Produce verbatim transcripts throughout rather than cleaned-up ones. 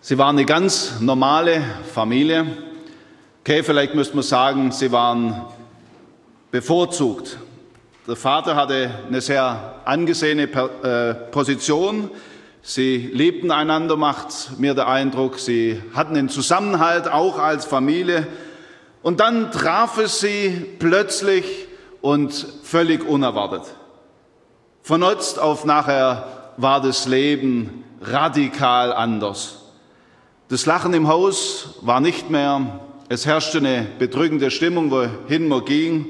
Sie waren eine ganz normale Familie. Okay, vielleicht müsste man sagen, sie waren bevorzugt. Der Vater hatte eine sehr angesehene Position. Sie liebten einander, macht mir der Eindruck. Sie hatten einen Zusammenhalt, auch als Familie. Und dann traf es sie plötzlich und völlig unerwartet. Von jetzt auf nachher war das Leben radikal anders. Das Lachen im Haus war nicht mehr, es herrschte eine bedrückende Stimmung, wohin man ging,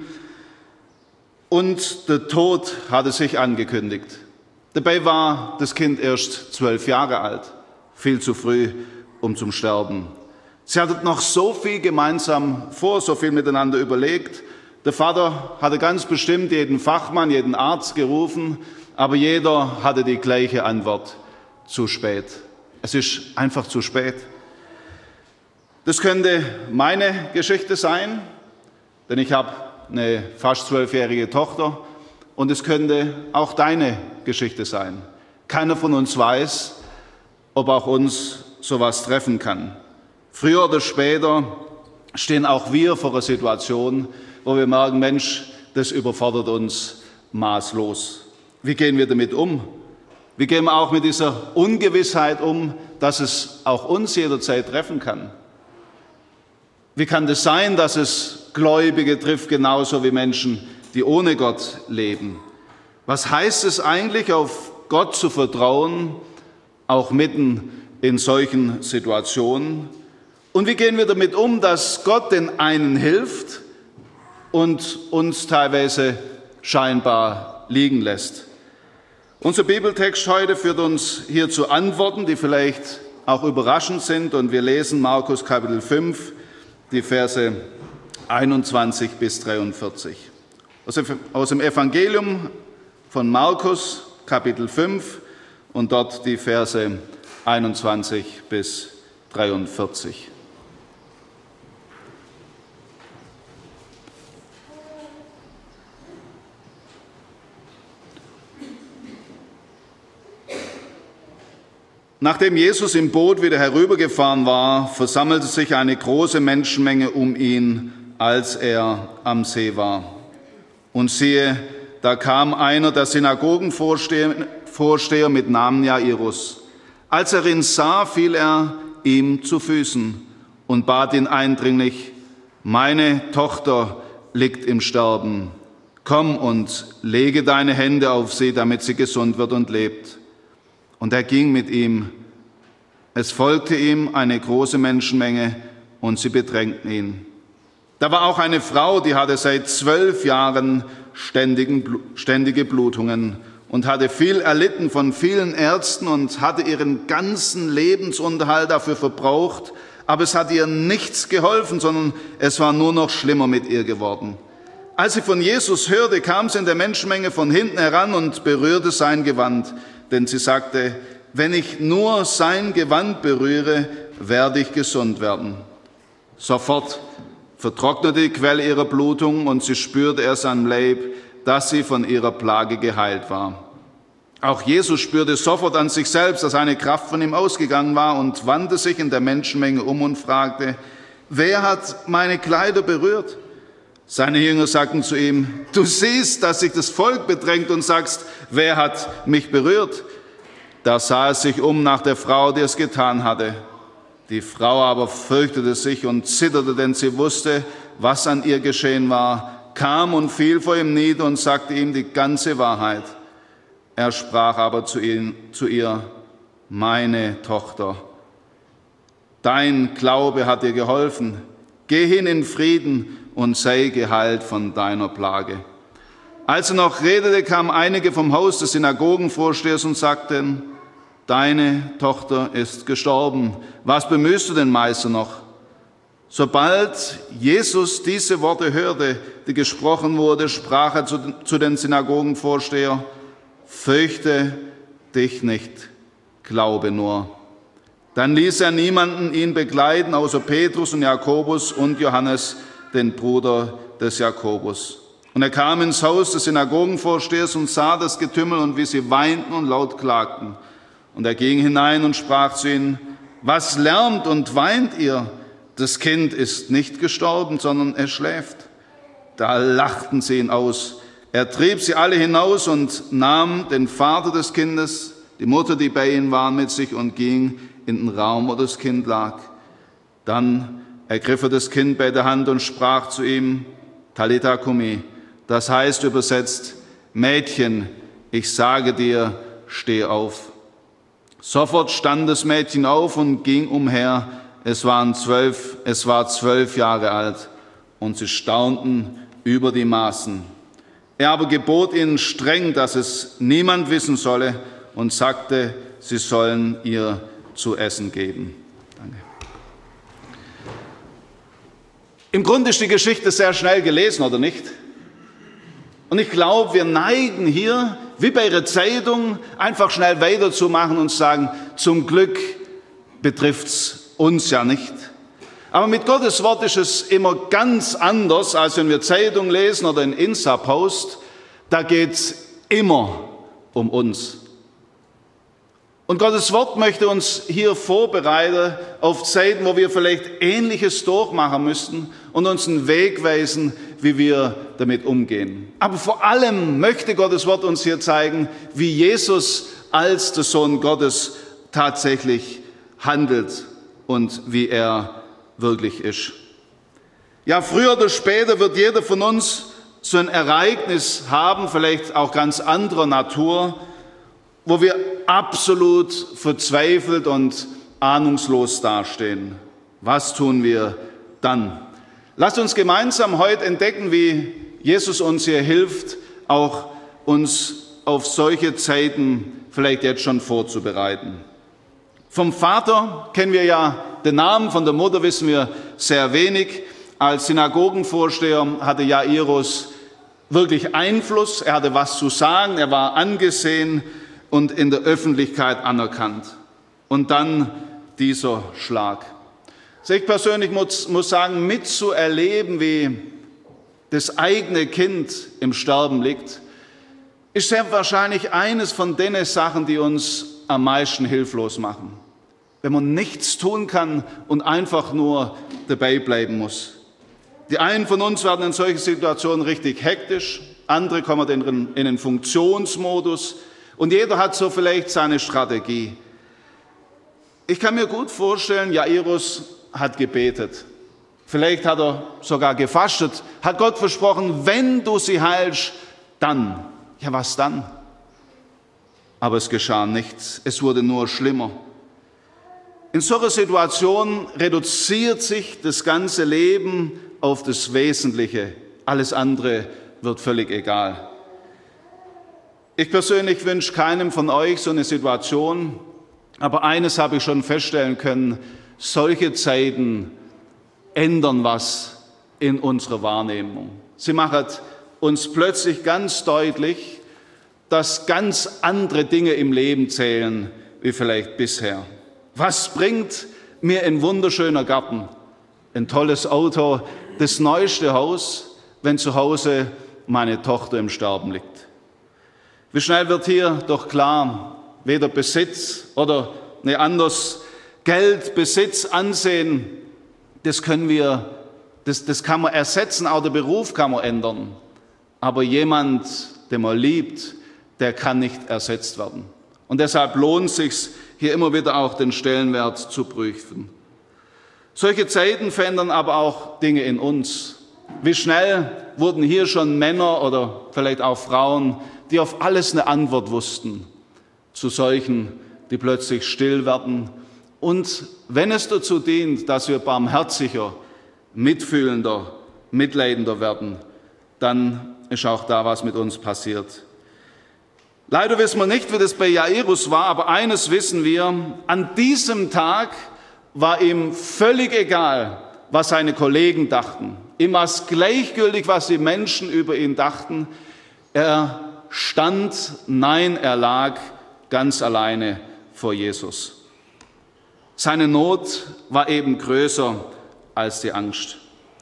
und der Tod hatte sich angekündigt. Dabei war das Kind erst zwölf Jahre alt, viel zu früh, um zum Sterben. Sie hatten noch so viel gemeinsam vor, so viel miteinander überlegt. Der Vater hatte ganz bestimmt jeden Fachmann, jeden Arzt gerufen, aber jeder hatte die gleiche Antwort: zu spät. Es ist einfach zu spät. Das könnte meine Geschichte sein, denn ich habe eine fast zwölfjährige Tochter, und es könnte auch deine Geschichte sein. Keiner von uns weiß, ob auch uns sowas treffen kann. Früher oder später stehen auch wir vor einer Situation, wo wir merken, Mensch, das überfordert uns maßlos. Wie gehen wir damit um? Wie gehen wir auch mit dieser Ungewissheit um, dass es auch uns jederzeit treffen kann? Wie kann das sein, dass es Gläubige trifft, genauso wie Menschen, die ohne Gott leben? Was heißt es eigentlich, auf Gott zu vertrauen, auch mitten in solchen Situationen? Und wie gehen wir damit um, dass Gott den einen hilft und uns teilweise scheinbar liegen lässt? Unser Bibeltext heute führt uns hier zu Antworten, die vielleicht auch überraschend sind, und wir lesen Markus Kapitel fünf, die Verse einundzwanzig bis dreiundvierzig. Aus dem Evangelium von Markus Kapitel fünf und dort die Verse einundzwanzig bis dreiundvierzig. Nachdem Jesus im Boot wieder herübergefahren war, versammelte sich eine große Menschenmenge um ihn, als er am See war. Und siehe, da kam einer der Synagogenvorsteher mit Namen Jairus. Als er ihn sah, fiel er ihm zu Füßen und bat ihn eindringlich: Meine Tochter liegt im Sterben. Komm und lege deine Hände auf sie, damit sie gesund wird und lebt. Und er ging mit ihm. Es folgte ihm eine große Menschenmenge, und sie bedrängten ihn. Da war auch eine Frau, die hatte seit zwölf Jahren ständigen, ständige Blutungen und hatte viel erlitten von vielen Ärzten und hatte ihren ganzen Lebensunterhalt dafür verbraucht, aber es hat ihr nichts geholfen, sondern es war nur noch schlimmer mit ihr geworden. Als sie von Jesus hörte, kam sie in der Menschenmenge von hinten heran und berührte sein Gewand, denn sie sagte: Wenn ich nur sein Gewand berühre, werde ich gesund werden. Sofort vertrocknete die Quelle ihrer Blutung, und sie spürte erst am Leib, dass sie von ihrer Plage geheilt war. Auch Jesus spürte sofort an sich selbst, dass eine Kraft von ihm ausgegangen war, und wandte sich in der Menschenmenge um und fragte: Wer hat meine Kleider berührt? Seine Jünger sagten zu ihm: Du siehst, dass sich das Volk bedrängt und sagst: Wer hat mich berührt? Da sah er sich um nach der Frau, die es getan hatte. Die Frau aber fürchtete sich und zitterte, denn sie wusste, was an ihr geschehen war, kam und fiel vor ihm nieder und sagte ihm die ganze Wahrheit. Er sprach aber zu, ihn, zu ihr: Meine Tochter, dein Glaube hat dir geholfen. Geh hin in Frieden und sei geheilt von deiner Plage. Als er noch redete, kamen einige vom Haus des Synagogenvorstehers und sagten: Deine Tochter ist gestorben. Was bemühst du den Meister noch? Sobald Jesus diese Worte hörte, die gesprochen wurde, sprach er zu, zu den Synagogenvorsteher: Fürchte dich nicht, glaube nur. Dann ließ er niemanden ihn begleiten, außer Petrus und Jakobus und Johannes, den Bruder des Jakobus. Und er kam ins Haus des Synagogenvorstehers und sah das Getümmel und wie sie weinten und laut klagten. Und er ging hinein und sprach zu ihnen: Was lärmt und weint ihr? Das Kind ist nicht gestorben, sondern es schläft. Da lachten sie ihn aus. Er trieb sie alle hinaus und nahm den Vater des Kindes, die Mutter, die bei ihnen waren, mit sich und ging in den Raum, wo das Kind lag. Dann ergriff er das Kind bei der Hand und sprach zu ihm, Talitha cumi, das heißt übersetzt, Mädchen, ich sage dir, steh auf. Sofort stand das Mädchen auf und ging umher. Es waren zwölf, es war zwölf Jahre alt und sie staunten über die Maßen. Er aber gebot ihnen streng, dass es niemand wissen solle und sagte, sie sollen ihr zu essen geben. Danke. Im Grunde ist die Geschichte sehr schnell gelesen, oder nicht? Und ich glaube, wir neigen hier, wie bei einer Zeitung, einfach schnell weiterzumachen und sagen, zum Glück betrifft's uns ja nicht. Aber mit Gottes Wort ist es immer ganz anders, als wenn wir Zeitung lesen oder einen Insta-Post. Da geht's immer um uns. Und Gottes Wort möchte uns hier vorbereiten auf Zeiten, wo wir vielleicht Ähnliches durchmachen müssten und uns einen Weg weisen, wie wir damit umgehen. Aber vor allem möchte Gottes Wort uns hier zeigen, wie Jesus als der Sohn Gottes tatsächlich handelt und wie er wirklich ist. Ja, früher oder später wird jeder von uns so ein Ereignis haben, vielleicht auch ganz anderer Natur, wo wir absolut verzweifelt und ahnungslos dastehen. Was tun wir dann? Lasst uns gemeinsam heute entdecken, wie Jesus uns hier hilft, auch uns auf solche Zeiten vielleicht jetzt schon vorzubereiten. Vom Vater kennen wir ja den Namen, von der Mutter wissen wir sehr wenig. Als Synagogenvorsteher hatte Jairus wirklich Einfluss, er hatte was zu sagen, er war angesehen und in der Öffentlichkeit anerkannt. Und dann dieser Schlag. Ich persönlich muss, muss sagen, mitzuerleben, wie das eigene Kind im Sterben liegt, ist sehr wahrscheinlich eines von den Sachen, die uns am meisten hilflos machen. Wenn man nichts tun kann und einfach nur dabei bleiben muss. Die einen von uns werden in solchen Situationen richtig hektisch, andere kommen in, in den Funktionsmodus und jeder hat so vielleicht seine Strategie. Ich kann mir gut vorstellen, Jairus hat gebetet. Vielleicht hat er sogar gefastet, hat Gott versprochen, wenn du sie heilst, dann. Ja, was dann? Aber es geschah nichts, es wurde nur schlimmer. In solcher Situation reduziert sich das ganze Leben auf das Wesentliche. Alles andere wird völlig egal. Ich persönlich wünsche keinem von euch so eine Situation, aber eines habe ich schon feststellen können, solche Zeiten ändern was in unserer Wahrnehmung. Sie machen uns plötzlich ganz deutlich, dass ganz andere Dinge im Leben zählen, wie vielleicht bisher. Was bringt mir ein wunderschöner Garten, ein tolles Auto, das neueste Haus, wenn zu Hause meine Tochter im Sterben liegt? Wie schnell wird hier doch klar, weder Besitz oder ne, anders Geld, Besitz, Ansehen, das können wir, das, das kann man ersetzen, auch der Beruf kann man ändern. Aber jemand, den man liebt, der kann nicht ersetzt werden. Und deshalb lohnt es sich, hier immer wieder auch den Stellenwert zu prüfen. Solche Zeiten verändern aber auch Dinge in uns. Wie schnell wurden hier schon Männer oder vielleicht auch Frauen, die auf alles eine Antwort wussten, zu solchen, die plötzlich still werden. Und wenn es dazu dient, dass wir barmherziger, mitfühlender, mitleidender werden, dann ist auch da was mit uns passiert. Leider wissen wir nicht, wie das bei Jairus war, aber eines wissen wir, an diesem Tag war ihm völlig egal, was seine Kollegen dachten. Ihm war es gleichgültig, was die Menschen über ihn dachten. Er stand, nein, er lag ganz alleine vor Jesus. Seine Not war eben größer als die Angst.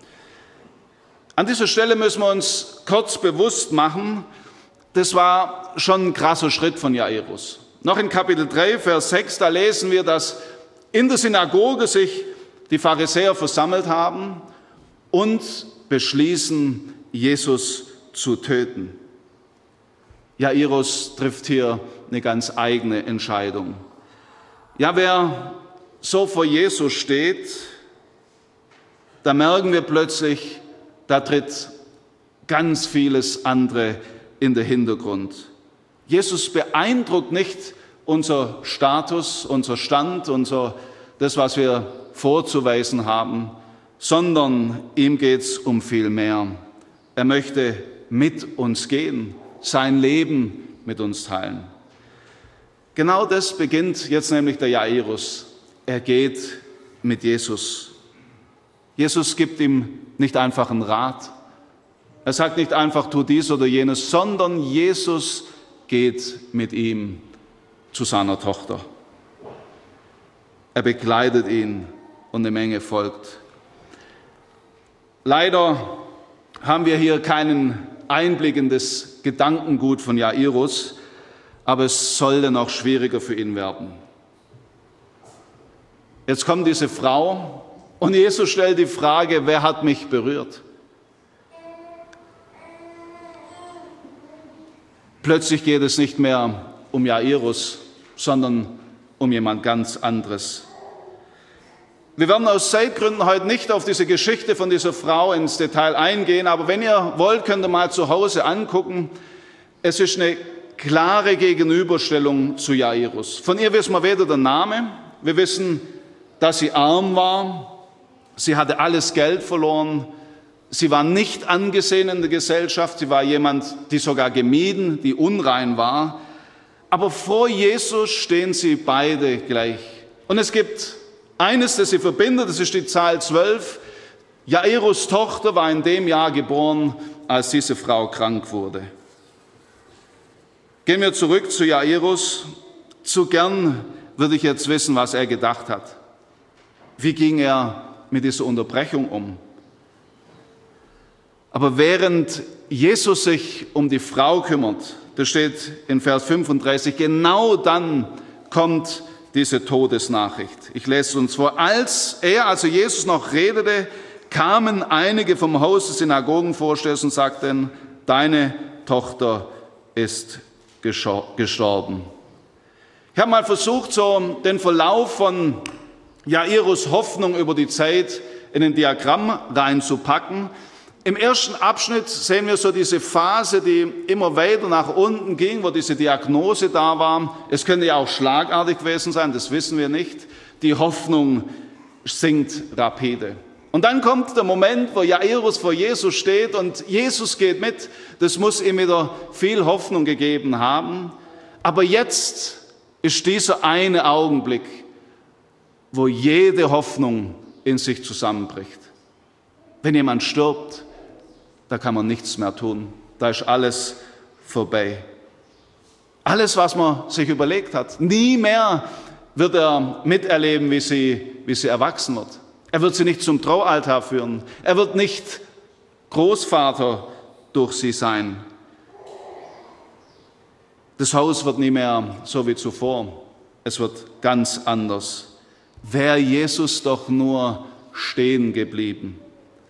An dieser Stelle müssen wir uns kurz bewusst machen, das war schon ein krasser Schritt von Jairus. Noch in Kapitel drei, Vers sechs, da lesen wir, dass in der Synagoge sich die Pharisäer versammelt haben und beschließen, Jesus zu töten. Jairus trifft hier eine ganz eigene Entscheidung. Ja, wer so vor Jesus steht, da merken wir plötzlich, da tritt ganz vieles andere in den Hintergrund. Jesus beeindruckt nicht unser Status, unser Stand, unser, das, was wir vorzuweisen haben, sondern ihm geht es um viel mehr. Er möchte mit uns gehen, sein Leben mit uns teilen. Genau das beginnt jetzt nämlich der Jairus. Er geht mit Jesus. Jesus gibt ihm nicht einfach einen Rat. Er sagt nicht einfach, tu dies oder jenes, sondern Jesus geht mit ihm zu seiner Tochter. Er begleitet ihn und eine Menge folgt. Leider haben wir hier keinen Einblick in das Gedankengut von Jairus, aber es sollte noch schwieriger für ihn werden. Jetzt kommt diese Frau und Jesus stellt die Frage, wer hat mich berührt? Plötzlich geht es nicht mehr um Jairus, sondern um jemand ganz anderes. Wir werden aus Zeitgründen heute nicht auf diese Geschichte von dieser Frau ins Detail eingehen, aber wenn ihr wollt, könnt ihr mal zu Hause angucken. Es ist eine klare Gegenüberstellung zu Jairus. Von ihr wissen wir weder den Namen, wir wissen, dass sie arm war, sie hatte alles Geld verloren, sie war nicht angesehen in der Gesellschaft, sie war jemand, die sogar gemieden, die unrein war. Aber vor Jesus stehen sie beide gleich. Und es gibt eines, das sie verbindet, das ist die Zahl zwölf. Jairus' Tochter war in dem Jahr geboren, als diese Frau krank wurde. Gehen wir zurück zu Jairus. Zu gern würde ich jetzt wissen, was er gedacht hat. Wie ging er mit dieser Unterbrechung um? Aber während Jesus sich um die Frau kümmert, das steht in Vers fünfunddreißig, genau dann kommt diese Todesnachricht. Ich lese es uns vor. Als er, also Jesus, noch redete, kamen einige vom Haus des Synagogenvorstehers und sagten, deine Tochter ist gestorben. Ich habe mal versucht, so den Verlauf von Jairus' Hoffnung über die Zeit in ein Diagramm reinzupacken. Im ersten Abschnitt sehen wir so diese Phase, die immer weiter nach unten ging, wo diese Diagnose da war. Es könnte ja auch schlagartig gewesen sein, das wissen wir nicht. Die Hoffnung sinkt rapide. Und dann kommt der Moment, wo Jairus vor Jesus steht und Jesus geht mit. Das muss ihm wieder viel Hoffnung gegeben haben. Aber jetzt ist dieser eine Augenblick, wo jede Hoffnung in sich zusammenbricht. Wenn jemand stirbt, da kann man nichts mehr tun. Da ist alles vorbei. Alles, was man sich überlegt hat. Nie mehr wird er miterleben, wie sie, wie sie erwachsen wird. Er wird sie nicht zum Traualtar führen. Er wird nicht Großvater durch sie sein. Das Haus wird nie mehr so wie zuvor. Es wird ganz anders. Wäre Jesus doch nur stehen geblieben.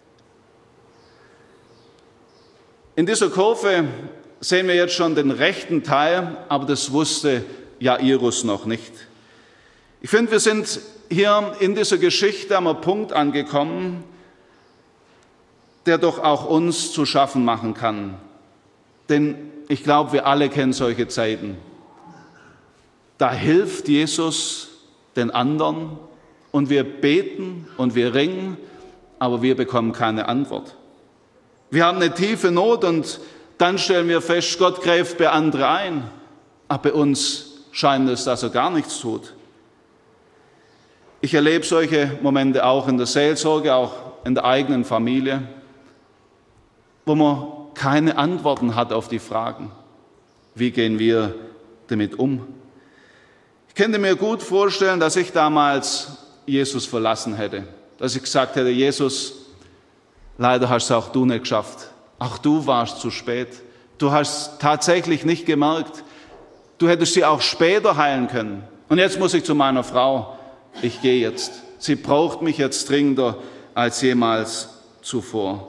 In dieser Kurve sehen wir jetzt schon den rechten Teil, aber das wusste Jairus noch nicht. Ich finde, wir sind hier in dieser Geschichte am Punkt angekommen, der doch auch uns zu schaffen machen kann. Denn ich glaube, wir alle kennen solche Zeiten. Da hilft Jesus den anderen und wir beten und wir ringen, aber wir bekommen keine Antwort. Wir haben eine tiefe Not und dann stellen wir fest, Gott greift bei anderen ein, aber bei uns scheint es, dass er gar nichts tut. Ich erlebe solche Momente auch in der Seelsorge, auch in der eigenen Familie, wo man keine Antworten hat auf die Fragen. Wie gehen wir damit um? Ich könnte mir gut vorstellen, dass ich damals Jesus verlassen hätte, dass ich gesagt hätte, Jesus, leider hast es auch du nicht geschafft. Auch du warst zu spät. Du hast tatsächlich nicht gemerkt. Du hättest sie auch später heilen können. Und jetzt muss ich zu meiner Frau. ich gehe jetzt. Sie braucht mich jetzt dringender als jemals zuvor.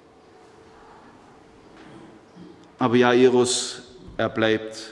Aber Jairus, er bleibt.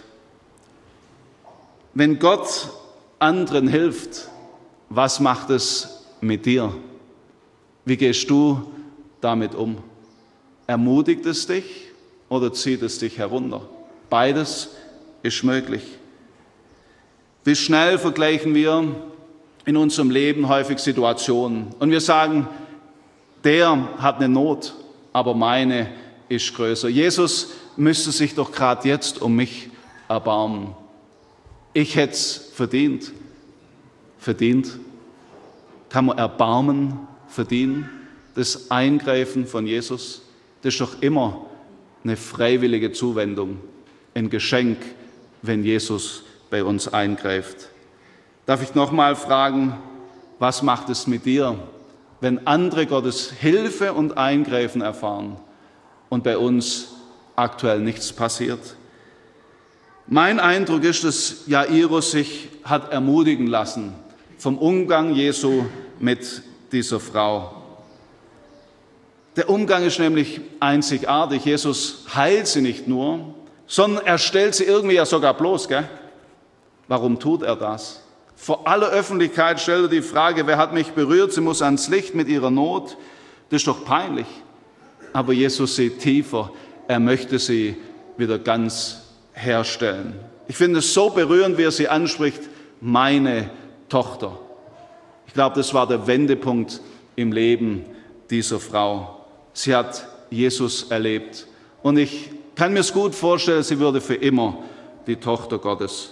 Wenn Gott anderen hilft, was macht es mit dir? Wie gehst du damit um? Ermutigt es dich oder zieht es dich herunter? Beides ist möglich. Wie schnell vergleichen wir in unserem Leben häufig Situationen und wir sagen, der hat eine Not, aber meine ist größer. Jesus müsste sich doch gerade jetzt um mich erbarmen. Ich hätte es verdient. Verdient? Kann man Erbarmen verdienen? Das Eingreifen von Jesus, das ist doch immer eine freiwillige Zuwendung, ein Geschenk, wenn Jesus bei uns eingreift. Darf ich noch mal fragen, was macht es mit dir, wenn andere Gottes Hilfe und Eingreifen erfahren und bei uns aktuell nichts passiert? Mein Eindruck ist, dass Jairus sich hat ermutigen lassen vom Umgang Jesu mit dieser Frau. Der Umgang ist nämlich einzigartig. Jesus heilt sie nicht nur, sondern er stellt sie irgendwie ja sogar bloß. Gell? Warum tut er das? Vor aller Öffentlichkeit stellt er die Frage, wer hat mich berührt? Sie muss ans Licht mit ihrer Not. Das ist doch peinlich. Aber Jesus sieht tiefer. Er möchte sie wieder ganz herstellen. Ich finde es so berührend, wie er sie anspricht, meine Tochter. Ich glaube, das war der Wendepunkt im Leben dieser Frau. Sie hat Jesus erlebt. Und ich kann mir es gut vorstellen, sie würde für immer die Tochter Gottes.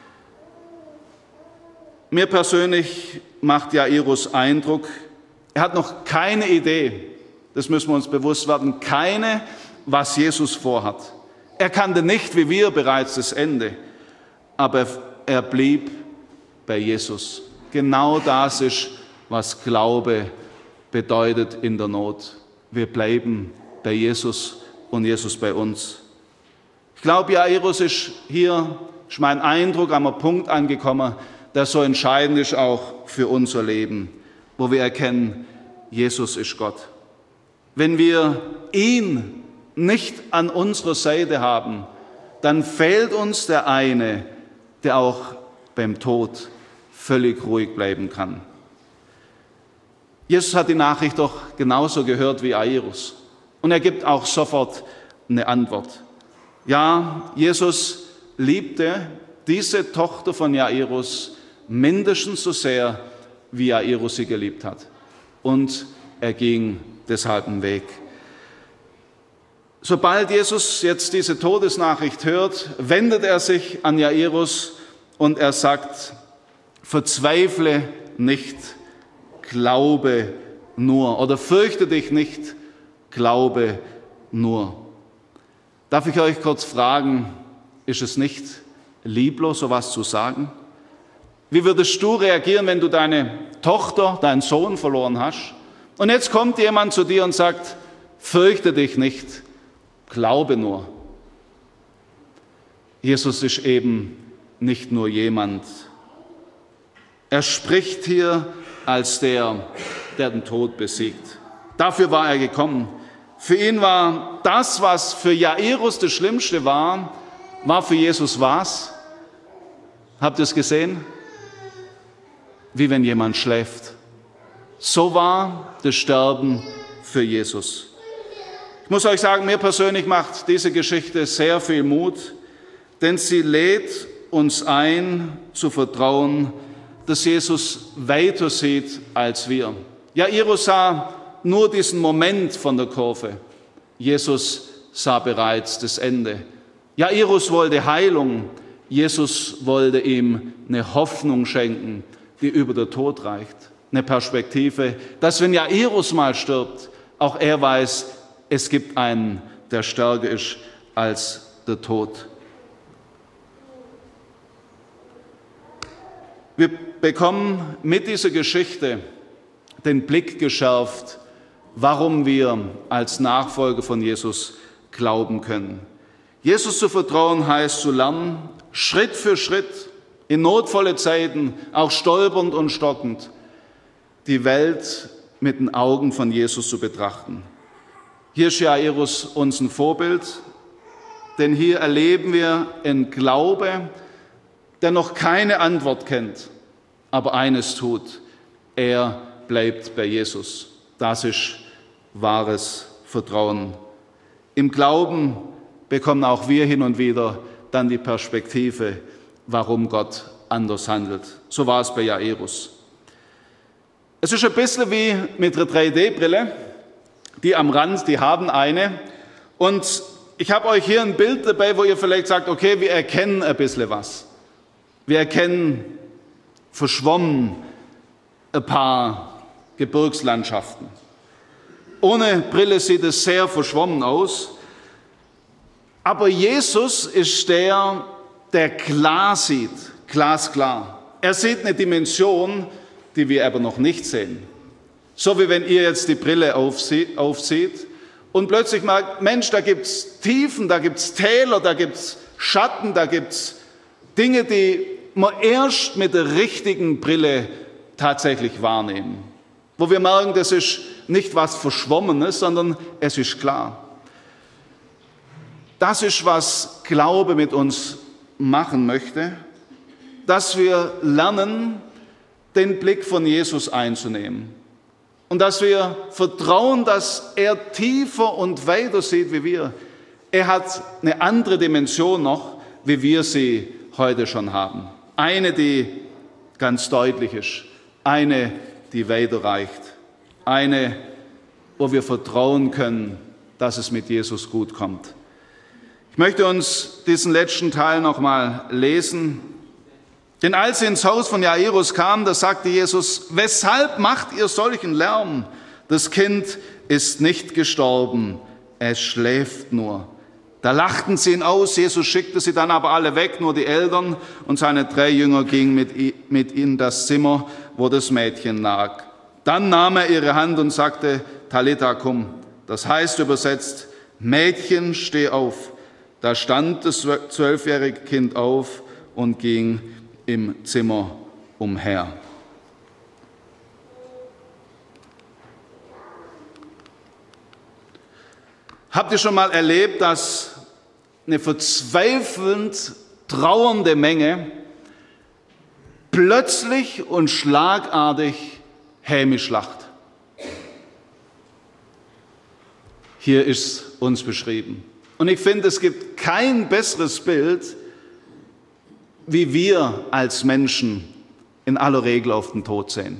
Mir persönlich macht Jairus Eindruck, er hat noch keine Idee, das müssen wir uns bewusst werden, keine, was Jesus vorhat. Er kannte nicht, wie wir, bereits das Ende, aber er blieb bei Jesus. Genau das ist, was Glaube bedeutet in der Not. Wir bleiben bei Jesus und Jesus bei uns. Ich glaube, Jairus ist hier, ist mein Eindruck, an einem Punkt angekommen, der so entscheidend ist auch für unser Leben, wo wir erkennen, Jesus ist Gott. Wenn wir ihn nicht an unserer Seite haben, dann fehlt uns der eine, der auch beim Tod völlig ruhig bleiben kann. Jesus hat die Nachricht doch genauso gehört wie Jairus. Und er gibt auch sofort eine Antwort. Ja, Jesus liebte diese Tochter von Jairus mindestens so sehr, wie Jairus sie geliebt hat. Und er ging deshalb einen Weg. Sobald Jesus jetzt diese Todesnachricht hört, wendet er sich an Jairus und er sagt, verzweifle nicht, glaube nur. Oder fürchte dich nicht, glaube nur. Darf ich euch kurz fragen, ist es nicht lieblos, sowas zu sagen? Wie würdest du reagieren, wenn du deine Tochter, deinen Sohn verloren hast? Und jetzt kommt jemand zu dir und sagt, fürchte dich nicht, glaube nur. Jesus ist eben nicht nur jemand. Er spricht hier als der, der den Tod besiegt. Dafür war er gekommen. Für ihn war das, was für Jairus das Schlimmste war, war für Jesus was? Habt ihr es gesehen? Wie wenn jemand schläft. So war das Sterben für Jesus. Ich muss euch sagen, mir persönlich macht diese Geschichte sehr viel Mut, denn sie lädt uns ein, zu vertrauen, dass Jesus weiter sieht als wir. Jairus sah nur diesen Moment von der Kurve. Jesus sah bereits das Ende. Jairus wollte Heilung. Jesus wollte ihm eine Hoffnung schenken, die über den Tod reicht. Eine Perspektive, dass wenn Jairus mal stirbt, auch er weiß, es gibt einen, der stärker ist als der Tod. Wir bekommen mit dieser Geschichte den Blick geschärft, warum wir als Nachfolger von Jesus glauben können. Jesus zu vertrauen heißt zu lernen, Schritt für Schritt, in notvolle Zeiten, auch stolpernd und stockend, die Welt mit den Augen von Jesus zu betrachten. Hier ist Jairus uns ein Vorbild, denn hier erleben wir einen Glaube, der noch keine Antwort kennt, aber eines tut: Er bleibt bei Jesus. Das ist wahres Vertrauen. Im Glauben bekommen auch wir hin und wieder dann die Perspektive, warum Gott anders handelt. So war es bei Jairus. Es ist ein bisschen wie mit einer drei D Brille, die am Rand, die haben eine. Und ich habe euch hier ein Bild dabei, wo ihr vielleicht sagt, okay, wir erkennen ein bisschen was. Wir erkennen verschwommen ein paar Gebirgslandschaften. Ohne Brille sieht es sehr verschwommen aus. Aber Jesus ist der, der klar sieht, glasklar. Er sieht eine Dimension, die wir aber noch nicht sehen. So wie wenn ihr jetzt die Brille aufzieht, aufzieht und plötzlich merkt, Mensch, da gibt es Tiefen, da gibt es Täler, da gibt es Schatten, da gibt es Dinge, die man erst mit der richtigen Brille tatsächlich wahrnehmen. Wo wir merken, das ist nicht was Verschwommenes, sondern es ist klar. Das ist, was Glaube mit uns machen möchte, dass wir lernen, den Blick von Jesus einzunehmen. Und dass wir vertrauen, dass er tiefer und weiter sieht wie wir. Er hat eine andere Dimension noch, wie wir sie heute schon haben. Eine, die ganz deutlich ist. Eine, die weiter reicht. Eine, wo wir vertrauen können, dass es mit Jesus gut kommt. Ich möchte uns diesen letzten Teil noch mal lesen. Denn als sie ins Haus von Jairus kamen, da sagte Jesus: Weshalb macht ihr solchen Lärm? Das Kind ist nicht gestorben, es schläft nur. Da lachten sie ihn aus, Jesus schickte sie dann aber alle weg, nur die Eltern und seine drei Jünger gingen mit, mit in das Zimmer, wo das Mädchen lag. Dann nahm er ihre Hand und sagte: Talitha kum, das heißt übersetzt: Mädchen, steh auf. Da stand das zwölfjährige Kind auf und ging im Zimmer umher. Habt ihr schon mal erlebt, dass eine verzweifelnd trauernde Menge plötzlich und schlagartig hämisch lacht? Hier ist uns beschrieben. Und ich finde, es gibt kein besseres Bild, wie wir als Menschen in aller Regel auf den Tod sehen.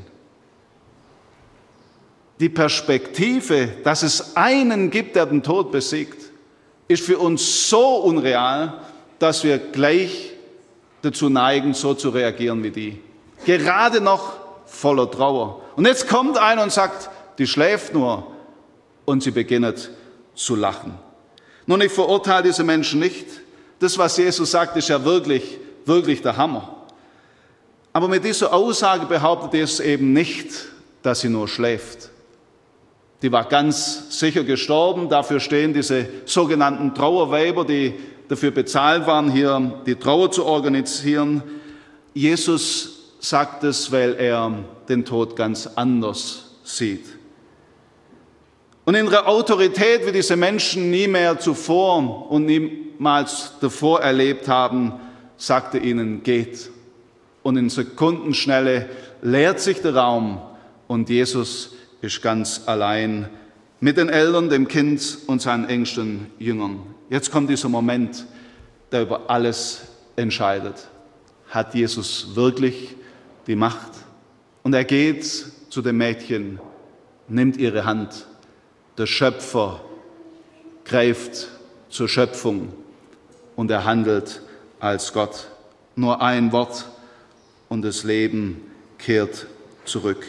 Die Perspektive, dass es einen gibt, der den Tod besiegt, ist für uns so unreal, dass wir gleich dazu neigen, so zu reagieren wie die. Gerade noch voller Trauer. Und jetzt kommt einer und sagt, die schläft nur, und sie beginnt zu lachen. Nun, ich verurteile diese Menschen nicht. Das, was Jesus sagt, ist ja wirklich, wirklich der Hammer. Aber mit dieser Aussage behauptet Jesus eben nicht, dass sie nur schläft. Die war ganz sicher gestorben. Dafür stehen diese sogenannten Trauerweiber, die dafür bezahlt waren, hier die Trauer zu organisieren. Jesus sagt es, weil er den Tod ganz anders sieht. Und in der Autorität, wie diese Menschen nie mehr zuvor und niemals davor erlebt haben, sagte ihnen, geht. Und in Sekundenschnelle leert sich der Raum und Jesus ist ganz allein mit den Eltern, dem Kind und seinen engsten Jüngern. Jetzt kommt dieser Moment, der über alles entscheidet. Hat Jesus wirklich die Macht? Und er geht zu dem Mädchen, nimmt ihre Hand. Der Schöpfer greift zur Schöpfung und er handelt als Gott. Nur ein Wort und das Leben kehrt zurück.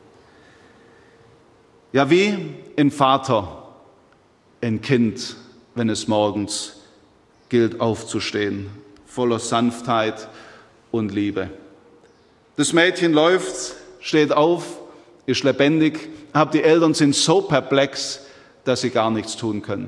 Ja, wie ein Vater, ein Kind, wenn es morgens gilt aufzustehen, voller Sanftheit und Liebe. Das Mädchen läuft, steht auf, ist lebendig, aber die Eltern sind so perplex, dass sie gar nichts tun können.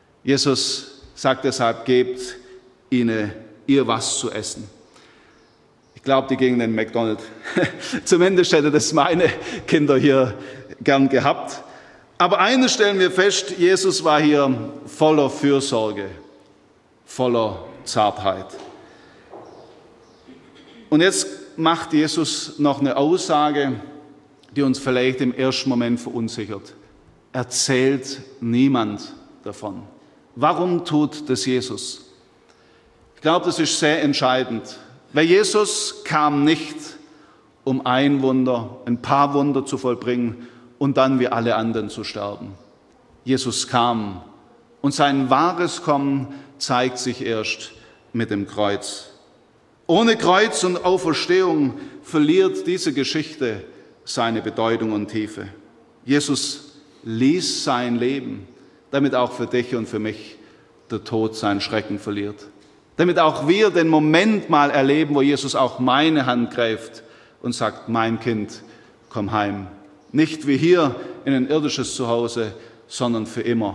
Jesus sagt deshalb, gebt ihnen ihr was zu essen. Ich glaube, die gingen in McDonald's. Zumindest hätte das meine Kinder hier gern gehabt. Aber eines stellen wir fest, Jesus war hier voller Fürsorge, voller Zartheit. Und jetzt macht Jesus noch eine Aussage, die uns vielleicht im ersten Moment verunsichert. Erzählt niemand davon. Warum tut das Jesus? Ich glaube, das ist sehr entscheidend. Weil Jesus kam nicht, um ein Wunder, ein paar Wunder zu vollbringen und dann wie alle anderen zu sterben. Jesus kam und sein wahres Kommen zeigt sich erst mit dem Kreuz. Ohne Kreuz und Auferstehung verliert diese Geschichte seine Bedeutung und Tiefe. Jesus ließ sein Leben, damit auch für dich und für mich der Tod seinen Schrecken verliert. Damit auch wir den Moment mal erleben, wo Jesus auch meine Hand greift und sagt, mein Kind, komm heim. Nicht wie hier in ein irdisches Zuhause, sondern für immer.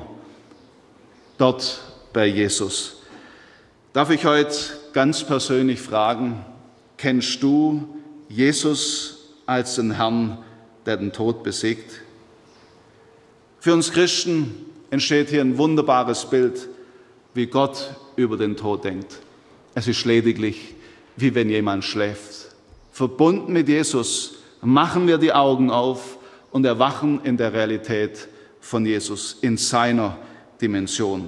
Dort bei Jesus. Darf ich heute ganz persönlich fragen, kennst du Jesus als den Herrn, der den Tod besiegt? Für uns Christen entsteht hier ein wunderbares Bild, wie Gott über den Tod denkt. Es ist lediglich, wie wenn jemand schläft. Verbunden mit Jesus machen wir die Augen auf und erwachen in der Realität von Jesus, in seiner Dimension.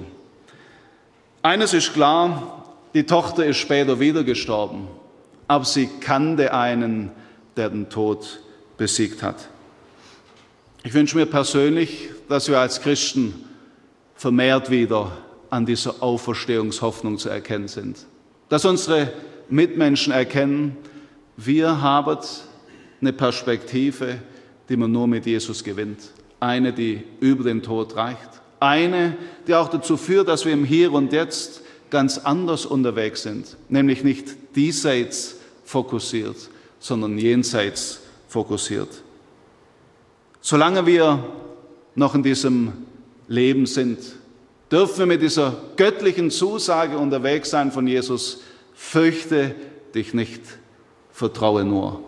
Eines ist klar, die Tochter ist später wieder gestorben, aber sie kannte einen, der den Tod besiegt hat. Ich wünsche mir persönlich, dass wir als Christen vermehrt wieder an dieser Auferstehungshoffnung zu erkennen sind. Dass unsere Mitmenschen erkennen, wir haben eine Perspektive, die man nur mit Jesus gewinnt. Eine, die über den Tod reicht. Eine, die auch dazu führt, dass wir im Hier und Jetzt ganz anders unterwegs sind. Nämlich nicht diesseits fokussiert, sondern jenseits fokussiert. Solange wir noch in diesem Leben sind, dürfen wir mit dieser göttlichen Zusage unterwegs sein von Jesus, fürchte dich nicht, vertraue nur.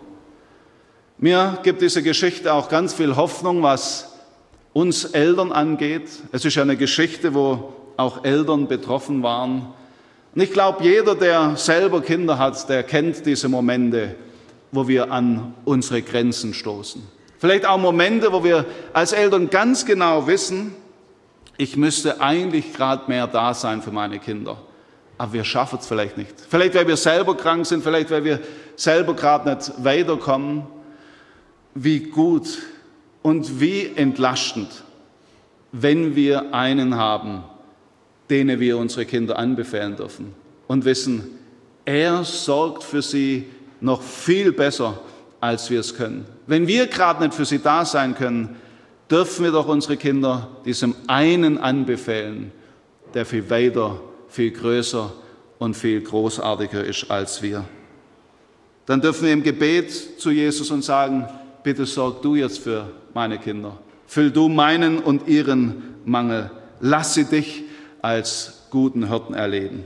Mir gibt diese Geschichte auch ganz viel Hoffnung, was uns Eltern angeht. Es ist ja eine Geschichte, wo auch Eltern betroffen waren. Und ich glaube, jeder, der selber Kinder hat, der kennt diese Momente, wo wir an unsere Grenzen stoßen. Vielleicht auch Momente, wo wir als Eltern ganz genau wissen, ich müsste eigentlich gerade mehr da sein für meine Kinder. Aber wir schaffen es vielleicht nicht. Vielleicht, weil wir selber krank sind, vielleicht, weil wir selber gerade nicht weiterkommen. Wie gut und wie entlastend, wenn wir einen haben, denen wir unsere Kinder anbefehlen dürfen und wissen, er sorgt für sie noch viel besser, als wir es können. Wenn wir gerade nicht für sie da sein können, dürfen wir doch unsere Kinder diesem einen anbefehlen, der viel weiter, viel größer und viel großartiger ist als wir. Dann dürfen wir im Gebet zu Jesus und sagen, bitte sorg du jetzt für meine Kinder. Füll du meinen und ihren Mangel. Lass sie dich als guten Hirten erleben.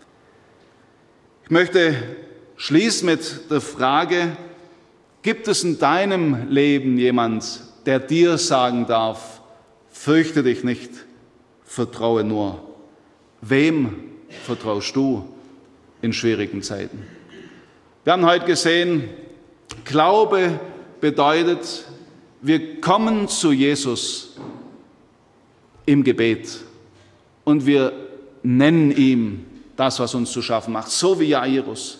Ich möchte schließen mit der Frage, gibt es in deinem Leben jemand, der dir sagen darf, fürchte dich nicht, vertraue nur. Wem vertraust du in schwierigen Zeiten? Wir haben heute gesehen, Glaube bedeutet, wir kommen zu Jesus im Gebet und wir nennen ihm das, was uns zu schaffen macht, so wie Jairus.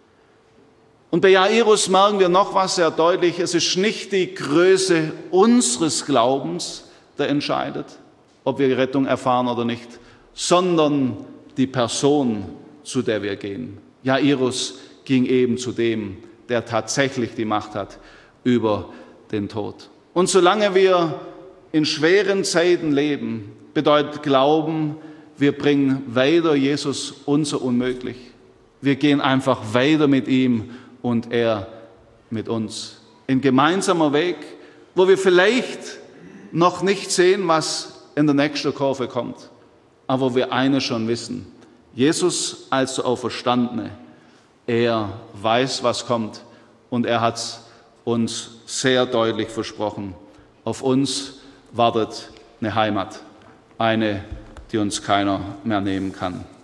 Und bei Jairus merken wir noch was sehr deutlich, es ist nicht die Größe unseres Glaubens, der entscheidet, ob wir Rettung erfahren oder nicht, sondern die Person, zu der wir gehen. Jairus ging eben zu dem, der tatsächlich die Macht hat über den Tod. Und solange wir in schweren Zeiten leben, bedeutet Glauben, wir bringen weiter Jesus unser Unmöglich. Wir gehen einfach weiter mit ihm und er mit uns. Ein gemeinsamer Weg, wo wir vielleicht noch nicht sehen, was in der nächsten Kurve kommt, aber wo wir eines schon wissen. Jesus als der Auferstandene, Er weiß, was kommt, und er hat es uns sehr deutlich versprochen. Auf uns wartet eine Heimat, eine, die uns keiner mehr nehmen kann.